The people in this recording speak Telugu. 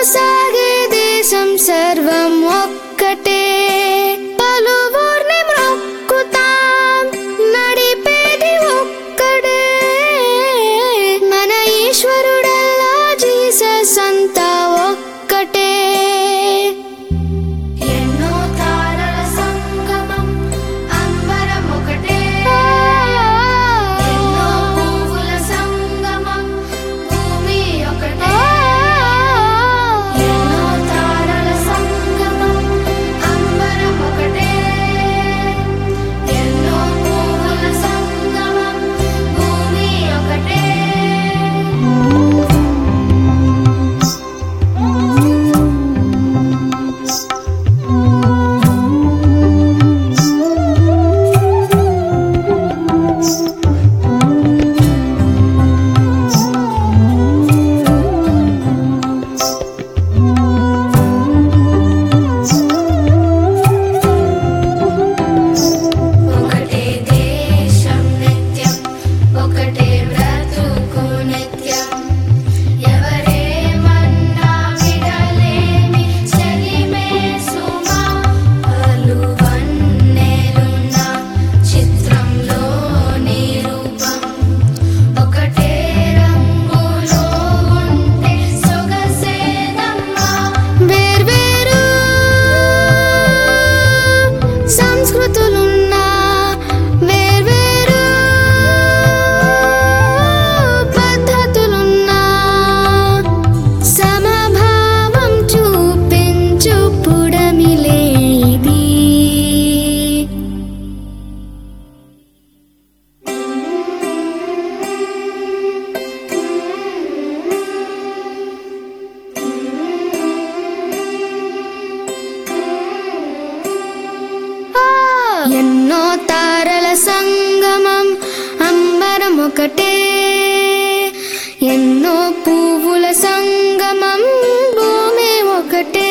సాగే దేశం సర్వం ఒక్కటే పలువుర్ని మొక్కుతాం నడిపేది ఒక్కడే మన ఈశ్వరుడల్లా జీసస్ అంతా ఒక్కటే ఎన్నో తారల సంగమం అంబరం ఒకటే ఎన్నో పువ్వుల సంగమం భూమి ఒకటే ఎన్నో తారల సంగమం అంబరం ఒకటే ఎన్నో పువ్వుల సంగమం భూమి ఒకటే ఒకటే దేశం నిత్యం ఒకటే బ్రతుకు నిత్యం ఎవరేమన్నా విడలేని చెలిమే సుమా పలువన్నెలున్న చిత్రంలోని రూపం ఒకటే రంగులో ఉంటే సొగసేదమ్మా వేర్వేరు సంస్కృతులున్నా వేర్వేరు పద్ధతులున్నా సమభావం చూపించు పుడమిలే ఇది ఎన్నో తారల సంగమం అంబరం ఒకటే ఎన్నో పువ్వుల సంగమం భూమి ఒకటే